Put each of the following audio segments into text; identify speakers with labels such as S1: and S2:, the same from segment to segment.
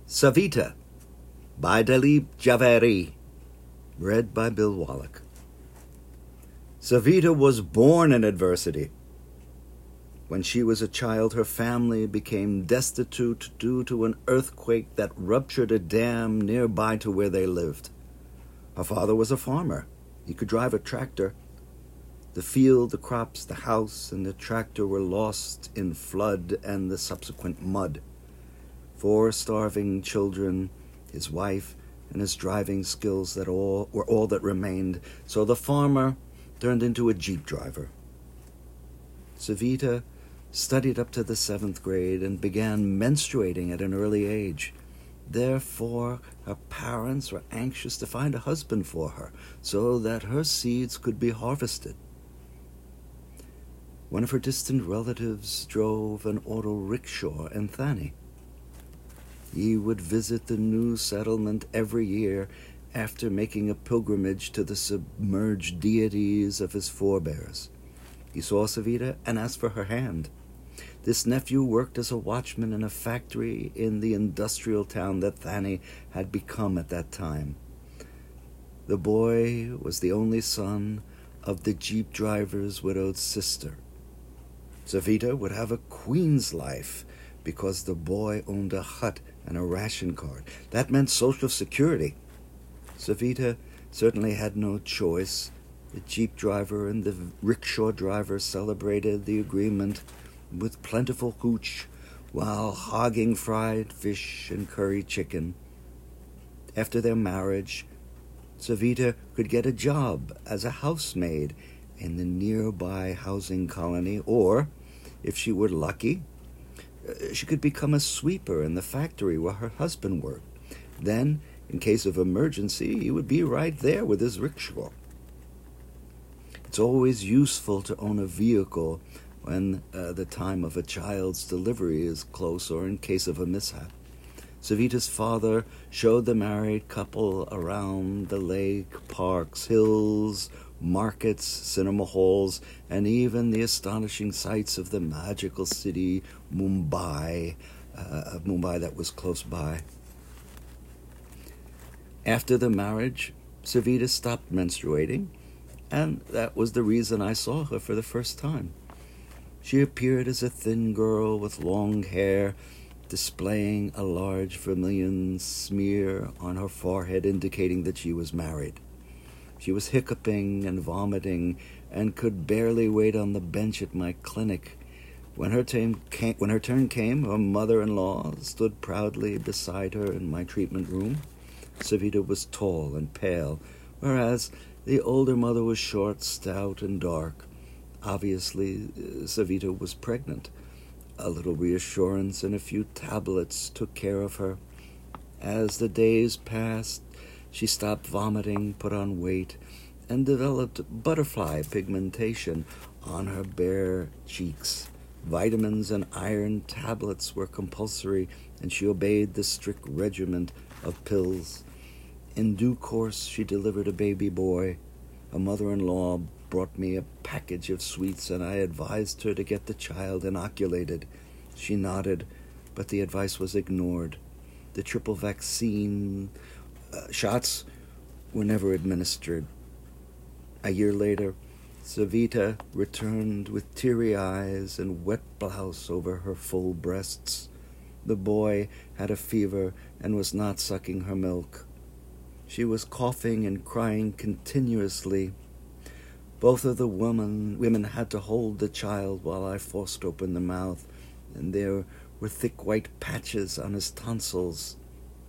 S1: Savita by Dalip Javeri, read by Bill Wallach. Savita was born in adversity. When she was a child, her family became destitute due to an earthquake that ruptured a dam nearby to where they lived. Her father was a farmer. He could drive a tractor. The field, the crops, the house, and the tractor were lost in flood and the subsequent mud. 4 starving children, his wife, and his driving skills were all that remained, so the farmer turned into a jeep driver. Savita studied up to the 7th grade and began menstruating at an early age. Therefore, her parents were anxious to find a husband for her so that her seeds could be harvested. One of her distant relatives drove an auto rickshaw in Thani. He would visit the new settlement every year after making a pilgrimage to the submerged deities of his forebears. He saw Savita and asked for her hand. This nephew worked as a watchman in a factory in the industrial town that Thani had become at that time. The boy was the only son of the jeep driver's widowed sister. Savita would have a queen's life because the boy owned a hut and a ration card. That meant social security. Savita certainly had no choice. The jeep driver and the rickshaw driver celebrated the agreement with plentiful hooch while hogging fried fish and curry chicken. After their marriage, Savita could get a job as a housemaid in the nearby housing colony, or, if she were lucky, she could become a sweeper in the factory where her husband worked. Then, in case of emergency, he would be right there with his rickshaw. It's always useful to own a vehicle when the time of a child's delivery is close or in case of a mishap. Savita's father showed the married couple around the lake, parks, hills, markets, cinema halls, and even the astonishing sights of the magical city Mumbai that was close by. After the marriage, Savita stopped menstruating, and that was the reason I saw her for the first time. She appeared as a thin girl with long hair, displaying a large vermilion smear on her forehead indicating that she was married. She was hiccuping and vomiting and could barely wait on the bench at my clinic. When her turn came, her mother-in-law stood proudly beside her in my treatment room. Savita was tall and pale, whereas the older mother was short, stout, and dark. Obviously, Savita was pregnant. A little reassurance and a few tablets took care of her. As the days passed, she stopped vomiting, put on weight, and developed butterfly pigmentation on her bare cheeks. Vitamins and iron tablets were compulsory, and she obeyed the strict regimen of pills. In due course, she delivered a baby boy. Her mother-in-law brought me a package of sweets, and I advised her to get the child inoculated. She nodded, but the advice was ignored. The triple vaccine shots were never administered. A year later, Savita returned with teary eyes and wet blouse over her full breasts. The boy had a fever and was not sucking her milk. She was coughing and crying continuously. Both of the women had to hold the child while I forced open the mouth, and there were thick white patches on his tonsils.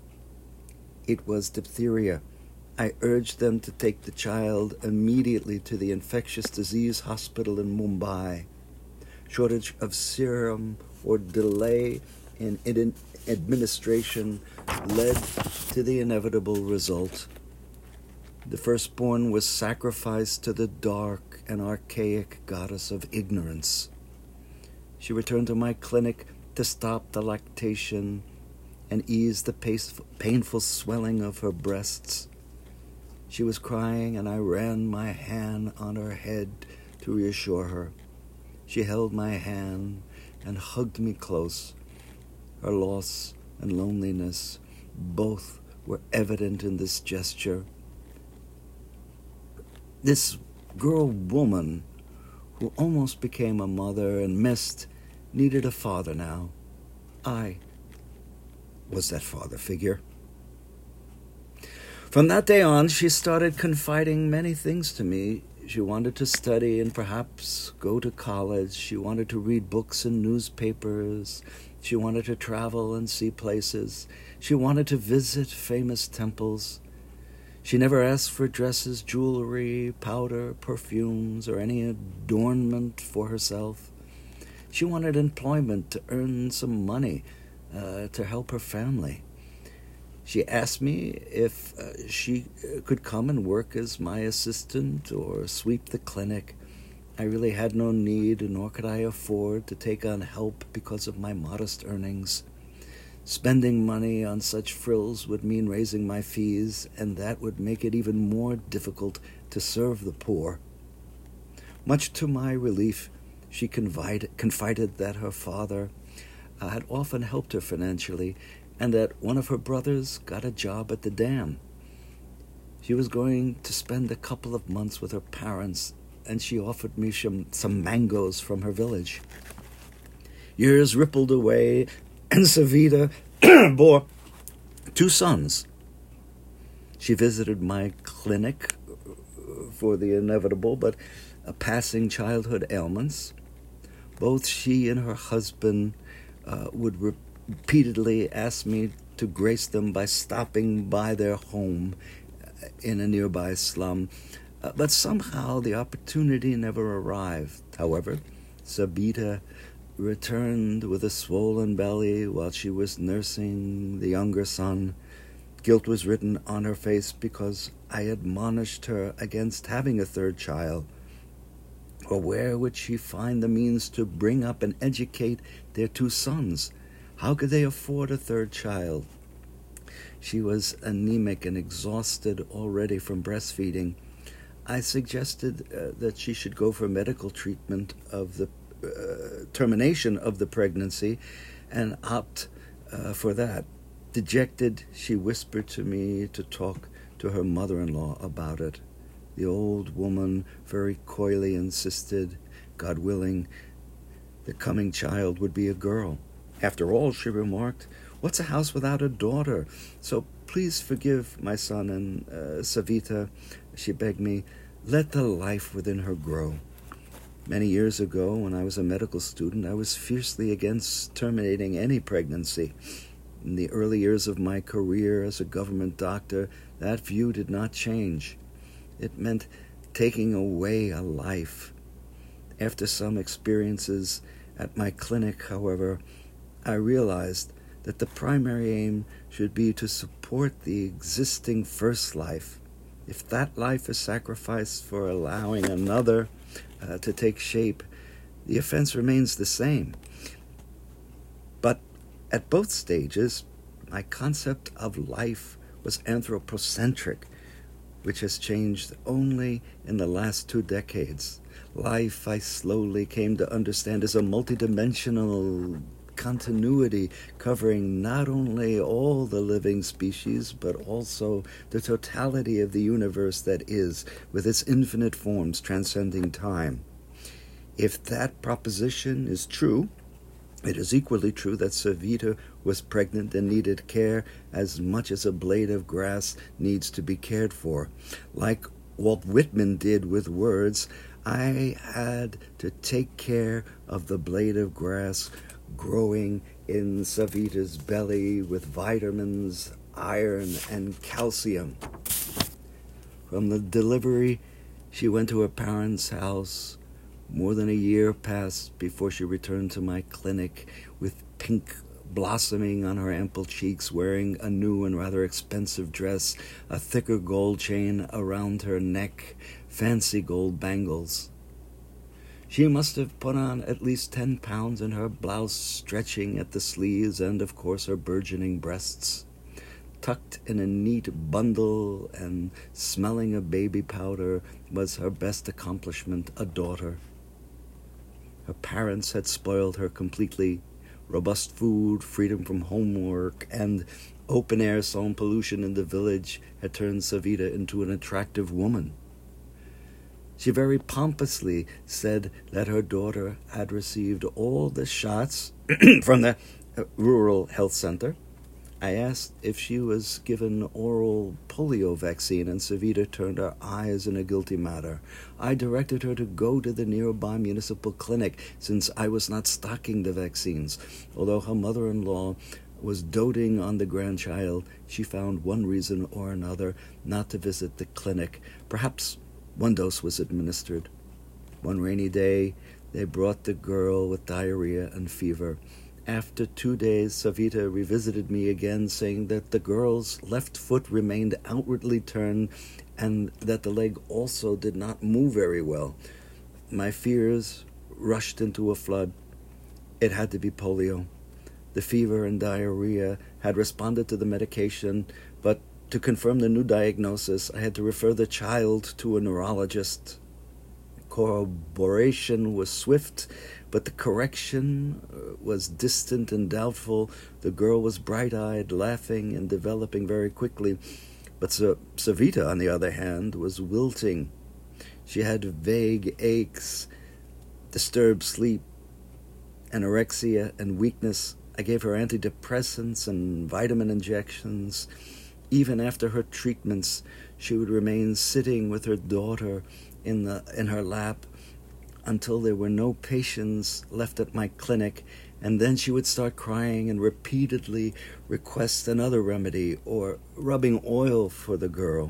S1: It was diphtheria. I urged them to take the child immediately to the infectious disease hospital in Mumbai. Shortage of serum or delay in administration led to the inevitable result. The firstborn was sacrificed to the dark and archaic goddess of ignorance. She returned to my clinic to stop the lactation and ease the painful swelling of her breasts. She was crying, and I ran my hand on her head to reassure her. She held my hand and hugged me close. Her loss and loneliness Both were evident in this gesture. This girl-woman who almost became a mother and missed needed a father now. I was that father figure. From that day on, she started confiding many things to me. She wanted to study and perhaps go to college. She wanted to read books and newspapers. She wanted to travel and see places. She wanted to visit famous temples. She never asked for dresses, jewelry, powder, perfumes, or any adornment for herself. She wanted employment to earn some money to help her family. She asked me if she could come and work as my assistant or sweep the clinic. I really had no need, nor could I afford to take on help because of my modest earnings. Spending money on such frills would mean raising my fees, and that would make it even more difficult to serve the poor. Much to my relief, she confided that her father had often helped her financially, and that one of her brothers got a job at the dam. She was going to spend a couple of months with her parents, and she offered me some mangoes from her village. Years rippled away, and Savita bore 2 sons. She visited my clinic for the inevitable but passing childhood ailments. Both she and her husband would repeatedly ask me to grace them by stopping by their home in a nearby slum, but somehow the opportunity never arrived. However, Sabita returned with a swollen belly while she was nursing the younger son. Guilt was written on her face because I admonished her against having a 3rd child. Or where would she find the means to bring up and educate their 2 sons? How could they afford a 3rd child? She was anemic and exhausted already from breastfeeding. I suggested that she should go for medical treatment of the termination of the pregnancy and opt for that. Dejected, she whispered to me to talk to her mother-in-law about it. The old woman very coyly insisted, God willing, the coming child would be a girl. After all, she remarked, what's a house without a daughter? So please forgive my son and Savita, she begged me, let the life within her grow. Many years ago, when I was a medical student, I was fiercely against terminating any pregnancy. In the early years of my career as a government doctor, that view did not change. It meant taking away a life. After some experiences at my clinic, however, I realized that the primary aim should be to support the existing first life. If that life is sacrificed for allowing another to take shape, the offense remains the same. But at both stages, my concept of life was anthropocentric, which has changed only in the last 2 decades. Life, I slowly came to understand, is a multidimensional continuity covering not only all the living species, but also the totality of the universe that is, with its infinite forms transcending time. If that proposition is true, it is equally true that Savita was pregnant and needed care as much as a blade of grass needs to be cared for. Like Walt Whitman did with words, I had to take care of the blade of grass growing in Savita's belly with vitamins, iron, and calcium. From the delivery, she went to her parents' house. More than a year passed before she returned to my clinic with pink blossoming on her ample cheeks, wearing a new and rather expensive dress, a thicker gold chain around her neck, fancy gold bangles. She must have put on at least 10 pounds in her blouse stretching at the sleeves and, of course, her burgeoning breasts. Tucked in a neat bundle and smelling of baby powder was her best accomplishment, a daughter. Her parents had spoiled her completely. Robust food, freedom from homework, and open-air sound pollution in the village had turned Savita into an attractive woman. She very pompously said that her daughter had received all the shots from the rural health center. I asked if she was given oral polio vaccine, and Savita turned her eyes in a guilty manner. I directed her to go to the nearby municipal clinic, since I was not stocking the vaccines. Although her mother-in-law was doting on the grandchild, she found one reason or another not to visit the clinic. Perhaps one dose was administered. One rainy day, they brought the girl with diarrhea and fever. After 2 days, Savita revisited me again, saying that the girl's left foot remained outwardly turned and that the leg also did not move very well. My fears rushed into a flood. It had to be polio. The fever and diarrhea had responded to the medication, but to confirm the new diagnosis, I had to refer the child to a neurologist. Corroboration was swift, but the correction was distant and doubtful. The girl was bright-eyed, laughing, and developing very quickly. But Savita, on the other hand, was wilting. She had vague aches, disturbed sleep, anorexia, and weakness. I gave her antidepressants and vitamin injections. Even after her treatments, she would remain sitting with her daughter in her lap until there were no patients left at my clinic, and then she would start crying and repeatedly request another remedy or rubbing oil for the girl.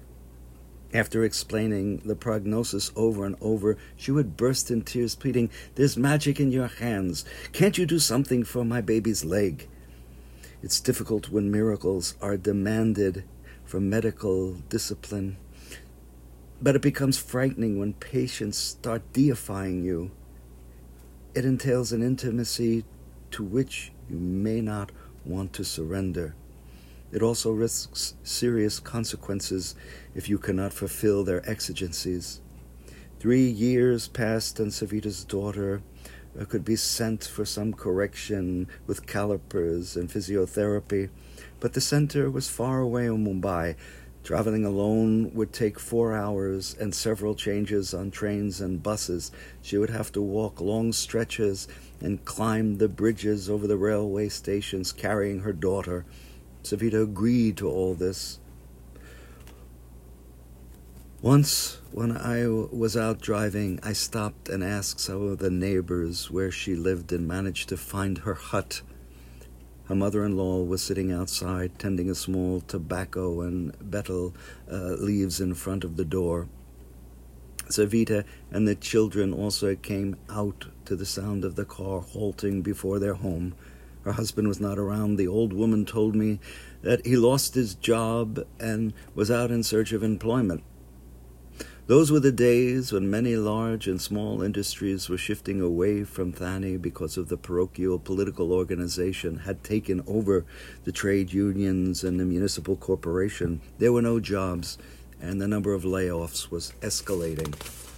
S1: After explaining the prognosis over and over, she would burst in tears, pleading, "There's magic in your hands. Can't you do something for my baby's leg?" It's difficult when miracles are demanded from medical discipline, but it becomes frightening when patients start deifying you. It entails an intimacy to which you may not want to surrender. It also risks serious consequences if you cannot fulfill their exigencies. 3 years passed, and Savita's daughter could be sent for some correction with calipers and physiotherapy, but the center was far away in Mumbai. Traveling alone would take 4 hours and several changes on trains and buses. She would have to walk long stretches and climb the bridges over the railway stations carrying her daughter. Savita agreed to all this. Once, when I was out driving, I stopped and asked some of the neighbors where she lived and managed to find her hut. Her mother-in-law was sitting outside, tending a small tobacco and betel leaves in front of the door. Savita and the children also came out to the sound of the car halting before their home. Her husband was not around. The old woman told me that he lost his job and was out in search of employment. Those were the days when many large and small industries were shifting away from Thani because of the parochial political organization had taken over the trade unions and the municipal corporation. There were no jobs, and the number of layoffs was escalating.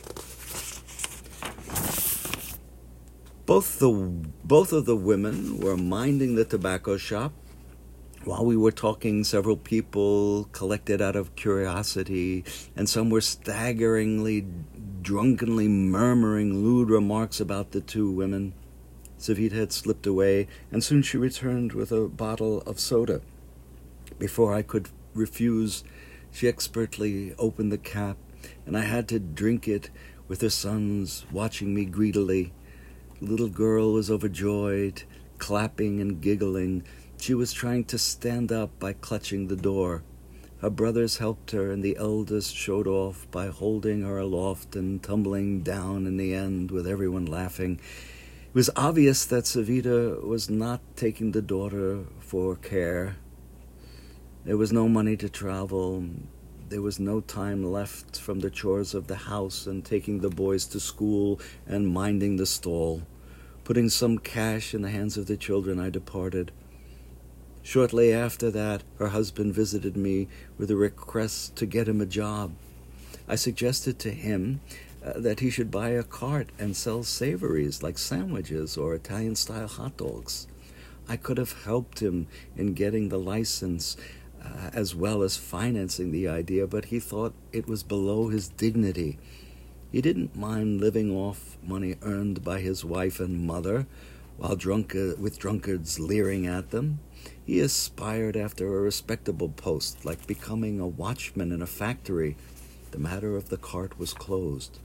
S1: Both of the women were minding the tobacco shop. While we were talking, several people collected out of curiosity, and some were staggeringly, drunkenly murmuring lewd remarks about the two women. Savita had slipped away, and soon she returned with a bottle of soda. Before I could refuse, she expertly opened the cap, and I had to drink it with her sons watching me greedily. The little girl was overjoyed, clapping and giggling. She was trying to stand up by clutching the door. Her brothers helped her, and the eldest showed off by holding her aloft and tumbling down in the end with everyone laughing. It was obvious that Savita was not taking the daughter for care. There was no money to travel. There was no time left from the chores of the house and taking the boys to school and minding the stall. Putting some cash in the hands of the children, I departed. Shortly after that, her husband visited me with a request to get him a job. I suggested to him that he should buy a cart and sell savories like sandwiches or Italian-style hot dogs. I could have helped him in getting the license as well as financing the idea, but he thought it was below his dignity. He didn't mind living off money earned by his wife and mother, while with drunkards leering at them. He aspired after a respectable post, like becoming a watchman in a factory. The matter of the cart was closed.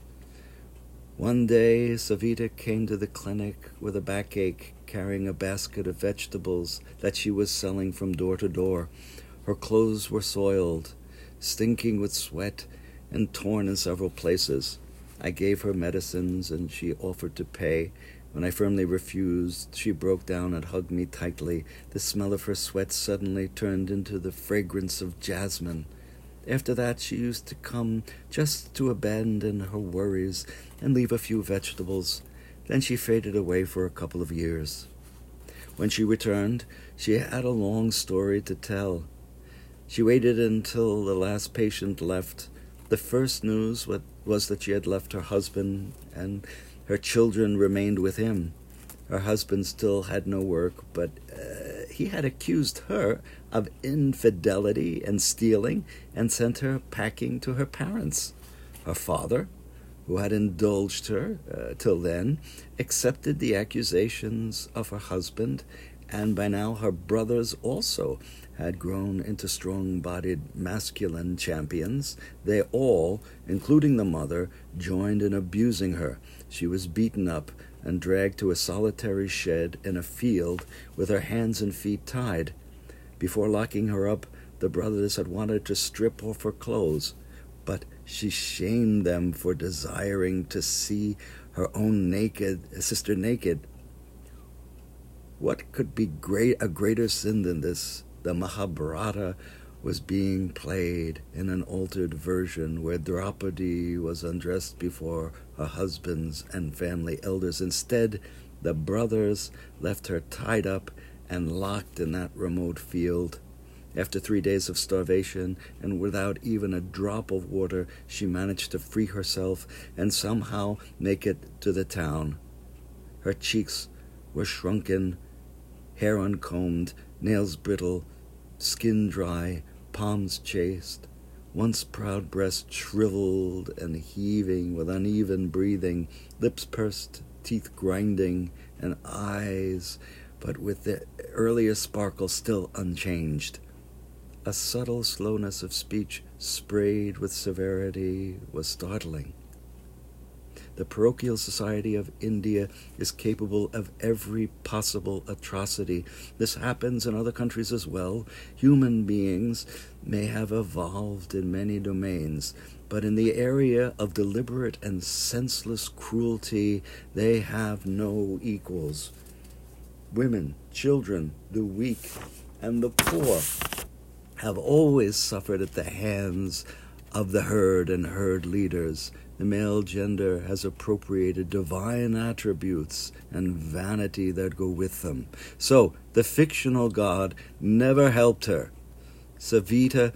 S1: One day, Savita came to the clinic with a backache, carrying a basket of vegetables that she was selling from door to door. Her clothes were soiled, stinking with sweat, and torn in several places. I gave her medicines, and she offered to pay. When I firmly refused, she broke down and hugged me tightly. The smell of her sweat suddenly turned into the fragrance of jasmine. After that, she used to come just to abandon her worries and leave a few vegetables. Then she faded away for a couple of years. When she returned, she had a long story to tell. She waited until the last patient left. The first news was that she had left her husband, and her children remained with him. Her husband still had no work, but he had accused her of infidelity and stealing and sent her packing to her parents. Her father, who had indulged her till then, accepted the accusations of her husband, and by now her brothers also had grown into strong-bodied masculine champions. They all, including the mother, joined in abusing her. She was beaten up and dragged to a solitary shed in a field with her hands and feet tied. Before locking her up, the brothers had wanted to strip off her clothes, but she shamed them for desiring to see her own sister naked. What could be a greater sin than this? The Mahabharata was being played in an altered version where Draupadi was undressed before her husbands and family elders. Instead, the brothers left her tied up and locked in that remote field. After 3 days of starvation and without even a drop of water, she managed to free herself and somehow make it to the town. Her cheeks were shrunken, hair uncombed, nails brittle, skin dry, palms chaste, once proud breast shriveled and heaving with uneven breathing, lips pursed, teeth grinding, and eyes, but with the earlier sparkle still unchanged. A subtle slowness of speech sprayed with severity was startling. The parochial society of India is capable of every possible atrocity. This happens in other countries as well. Human beings may have evolved in many domains, but in the area of deliberate and senseless cruelty, they have no equals. Women, children, the weak, and the poor have always suffered at the hands of the herd and herd leaders. The male gender has appropriated divine attributes and vanity that go with them. So the fictional god never helped her. Savita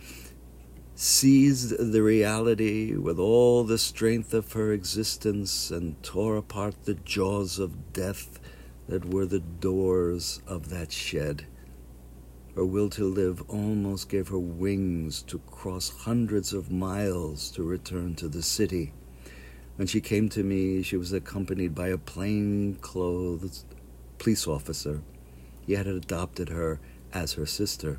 S1: seized the reality with all the strength of her existence and tore apart the jaws of death that were the doors of that shed. Her will to live almost gave her wings to cross hundreds of miles to return to the city. When she came to me, she was accompanied by a plain-clothed police officer. He had adopted her as her sister.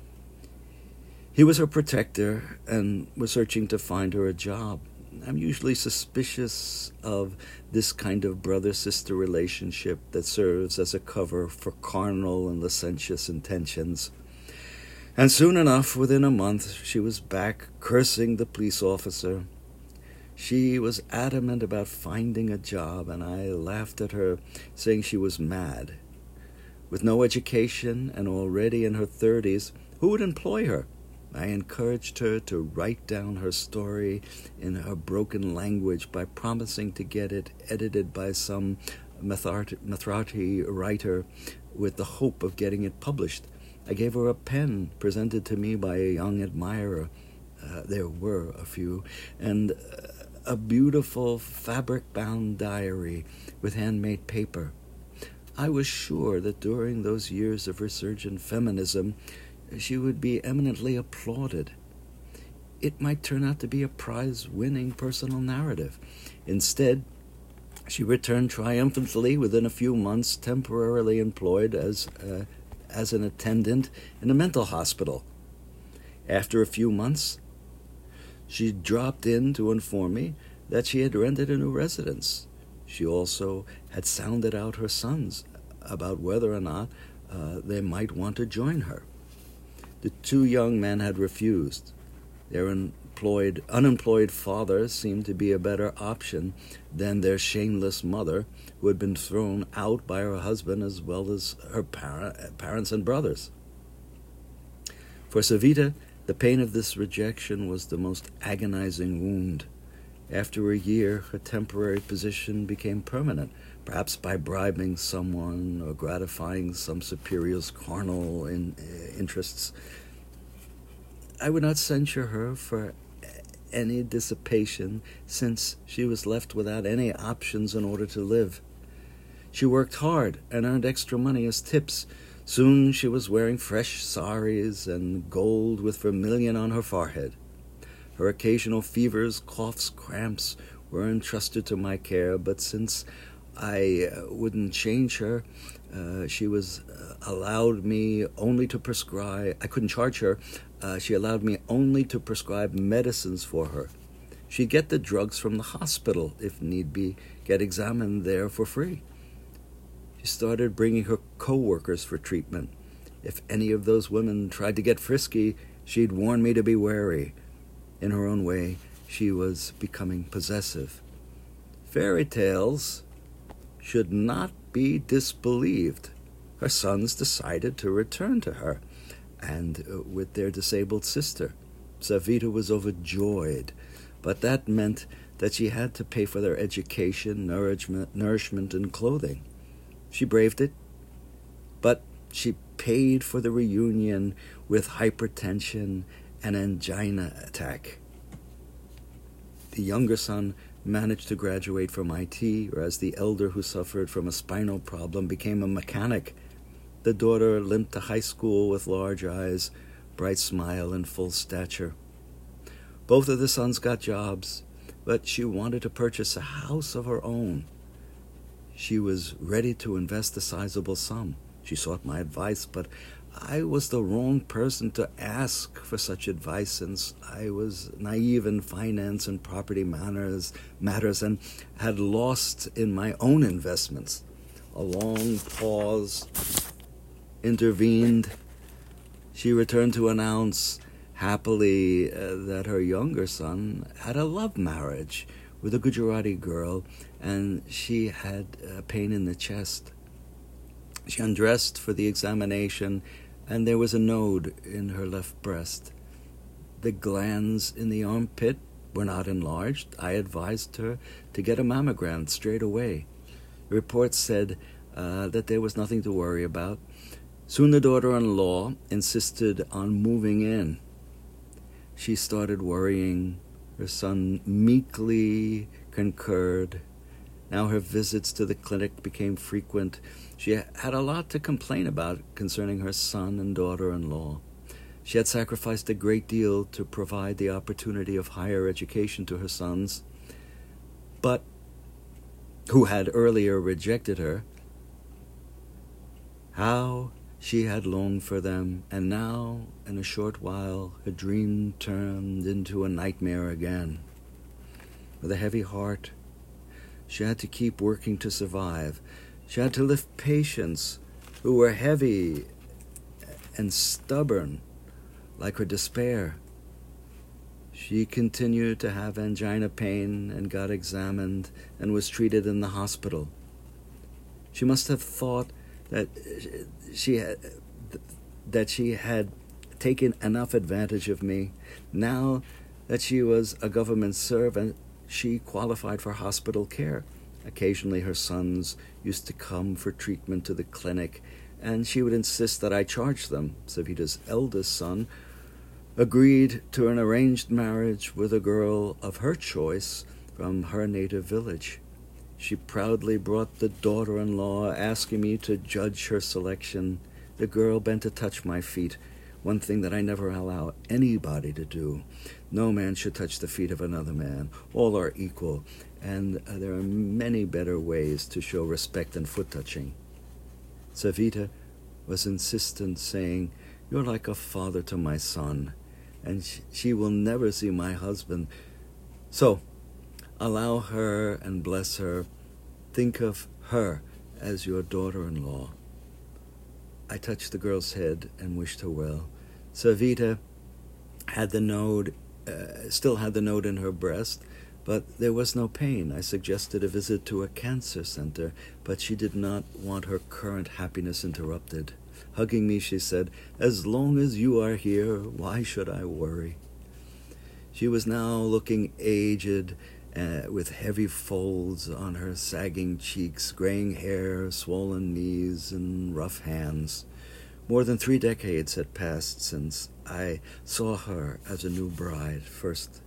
S1: He was her protector and was searching to find her a job. I'm usually suspicious of this kind of brother-sister relationship that serves as a cover for carnal and licentious intentions. And soon enough, within a month, she was back cursing the police officer. She was adamant about finding a job, and I laughed at her, saying she was mad. With no education and already in her 30s, who would employ her? I encouraged her to write down her story in her broken language by promising to get it edited by some Marathi writer with the hope of getting it published. I gave her a pen presented to me by a young admirer. There were a few, and a beautiful fabric-bound diary with handmade paper. I was sure that during those years of resurgent feminism, she would be eminently applauded. It might turn out to be a prize-winning personal narrative. Instead, she returned triumphantly within a few months, temporarily employed as an attendant in a mental hospital. After a few months, she dropped in to inform me that she had rented a new residence. She also had sounded out her sons about whether or not they might want to join her. The two young men had refused. Their unemployed father seemed to be a better option than their shameless mother, who had been thrown out by her husband as well as her parents and brothers. For Savita, the pain of this rejection was the most agonizing wound. After a year, her temporary position became permanent, perhaps by bribing someone or gratifying some superior's carnal interests. I would not censure her for any dissipation, since she was left without any options in order to live. She worked hard and earned extra money as tips. Soon she was wearing fresh saris and gold with vermilion on her forehead. Her occasional fevers, coughs, cramps were entrusted to my care, but since I wouldn't change her, she was allowed me only to prescribe. I couldn't charge her. She allowed me only to prescribe medicines for her. She'd get the drugs from the hospital, if need be, get examined there for free. She started bringing her co-workers for treatment. If any of those women tried to get frisky, she'd warn me to be wary. In her own way, she was becoming possessive. Fairy tales should not be disbelieved. Her sons decided to return to her, and with their disabled sister. Savita was overjoyed, but that meant that she had to pay for their education, nourishment, and clothing. She braved it, but she paid for the reunion with hypertension and angina attack. The younger son managed to graduate from IT, whereas the elder, who suffered from a spinal problem, became a mechanic. The daughter limped to high school with large eyes, bright smile, and full stature. Both of the sons got jobs, but she wanted to purchase a house of her own. She was ready to invest a sizable sum. She sought my advice, but I was the wrong person to ask for such advice, since I was naive in finance and property matters and had lost in my own investments. A long pause intervened. She returned to announce happily that her younger son had a love marriage with a Gujarati girl, and she had pain in the chest. She undressed for the examination, and there was a node in her left breast. The glands in the armpit were not enlarged. I advised her to get a mammogram straight away. The report said that there was nothing to worry about. Soon the daughter-in-law insisted on moving in. She started worrying. Her son meekly concurred. Now her visits to the clinic became frequent. She had a lot to complain about concerning her son and daughter-in-law. She had sacrificed a great deal to provide the opportunity of higher education to her sons, but who had earlier rejected her. How she had longed for them, and now, in a short while, her dream turned into a nightmare again. With a heavy heart, she had to keep working to survive. She had to lift patients who were heavy and stubborn, like her despair. She continued to have angina pain and got examined and was treated in the hospital. She must have thought that she had taken enough advantage of me. Now that she was a government servant, she qualified for hospital care. Occasionally her sons used to come for treatment to the clinic, and she would insist that I charge them. Savita's eldest son agreed to an arranged marriage with a girl of her choice from her native village. She proudly brought the daughter-in-law, asking me to judge her selection. The girl bent to touch my feet, one thing that I never allow anybody to do. No man should touch the feet of another man. All are equal, and there are many better ways to show respect than foot-touching. Savita was insistent, saying, "You're like a father to my son, and she will never see my husband. So, allow her and bless her. Think of her as your daughter-in-law." I touched the girl's head and wished her well. Savita had the node, still had the node in her breast, but there was no pain. I suggested a visit to a cancer center, but she did not want her current happiness interrupted. Hugging me, she said, "As long as you are here, why should I worry?" She was now looking aged, with heavy folds on her sagging cheeks, graying hair, swollen knees, and rough hands. More than 3 decades had passed since I saw her as a new bride first.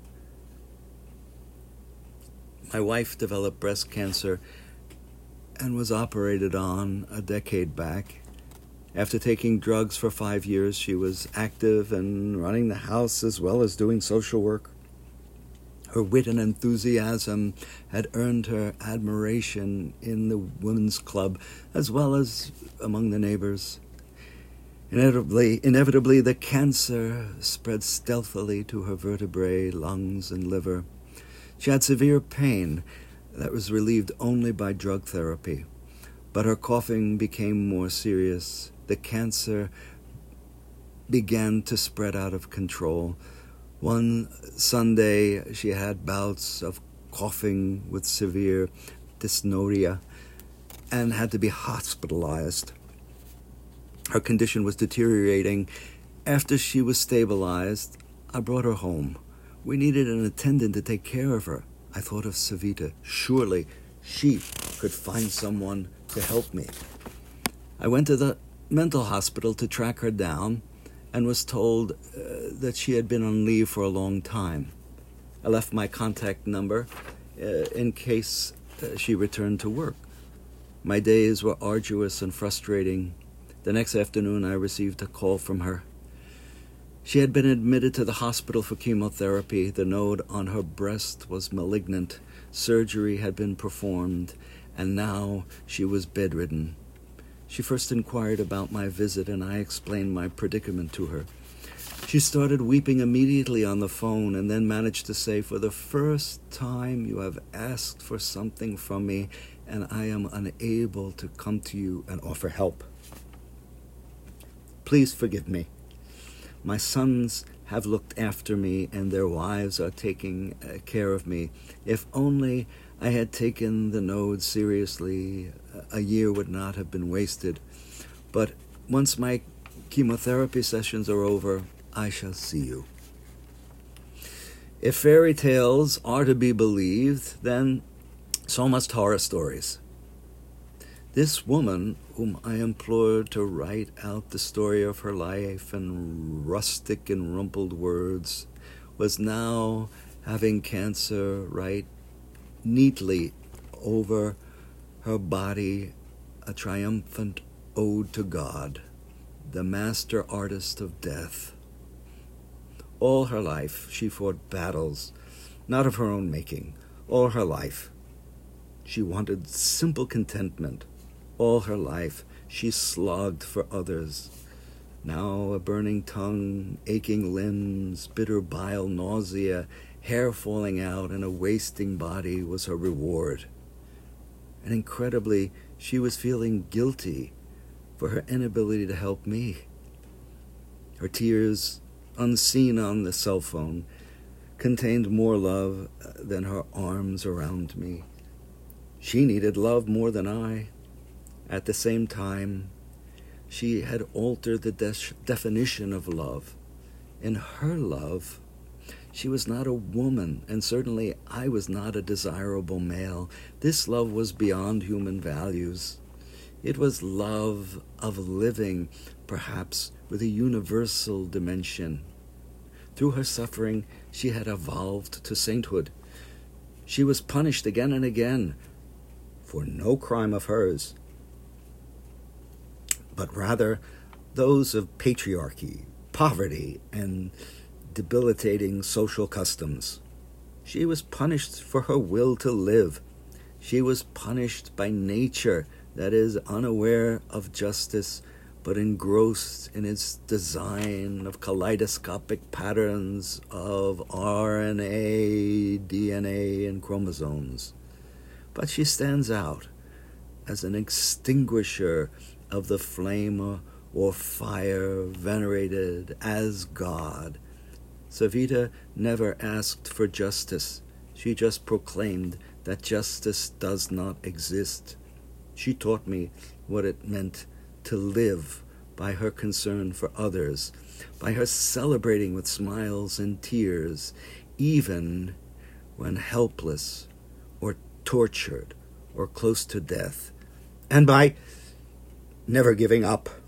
S1: My wife developed breast cancer and was operated on a decade back. After taking drugs for 5 years, she was active and running the house as well as doing social work. Her wit and enthusiasm had earned her admiration in the women's club as well as among the neighbors. Inevitably, the cancer spread stealthily to her vertebrae, lungs, and liver. She had severe pain that was relieved only by drug therapy, but her coughing became more serious. The cancer began to spread out of control. One Sunday, she had bouts of coughing with severe dyspnea and had to be hospitalized. Her condition was deteriorating. After she was stabilized, I brought her home. We needed an attendant to take care of her. I thought of Savita. Surely she could find someone to help me. I went to the mental hospital to track her down and was told that she had been on leave for a long time. I left my contact number in case she returned to work. My days were arduous and frustrating. The next afternoon, I received a call from her. She had been admitted to the hospital for chemotherapy. The node on her breast was malignant. Surgery had been performed, and now she was bedridden. She first inquired about my visit, and I explained my predicament to her. She started weeping immediately on the phone and then managed to say, "For the first time, you have asked for something from me, and I am unable to come to you and offer help. Please forgive me. My sons have looked after me, and their wives are taking care of me. If only I had taken the node seriously, a year would not have been wasted. But once my chemotherapy sessions are over, I shall see you." If fairy tales are to be believed, then so must horror stories. This woman, whom I implored to write out the story of her life in rustic and rumpled words, was now having cancer write neatly over her body a triumphant ode to God, the master artist of death. All her life she fought battles, not of her own making. All her life she wanted simple contentment. All her life she slogged for others. Now a burning tongue, aching limbs, bitter bile, nausea, hair falling out, and a wasting body was her reward. And incredibly, she was feeling guilty for her inability to help me. Her tears, unseen on the cell phone, contained more love than her arms around me. She needed love more than I. At the same time, she had altered the definition of love. In her love, she was not a woman, and certainly I was not a desirable male. This love was beyond human values. It was love of living, perhaps with a universal dimension. Through her suffering, she had evolved to sainthood. She was punished again and again for no crime of hers, but rather those of patriarchy, poverty, and debilitating social customs. She was punished for her will to live. She was punished by nature that is unaware of justice, but engrossed in its design of kaleidoscopic patterns of RNA, DNA, and chromosomes. But she stands out as an extinguisher of the flame or fire venerated as God. Savita never asked for justice. She just proclaimed that justice does not exist. She taught me what it meant to live by her concern for others, by her celebrating with smiles and tears, even when helpless or tortured or close to death, and by never giving up.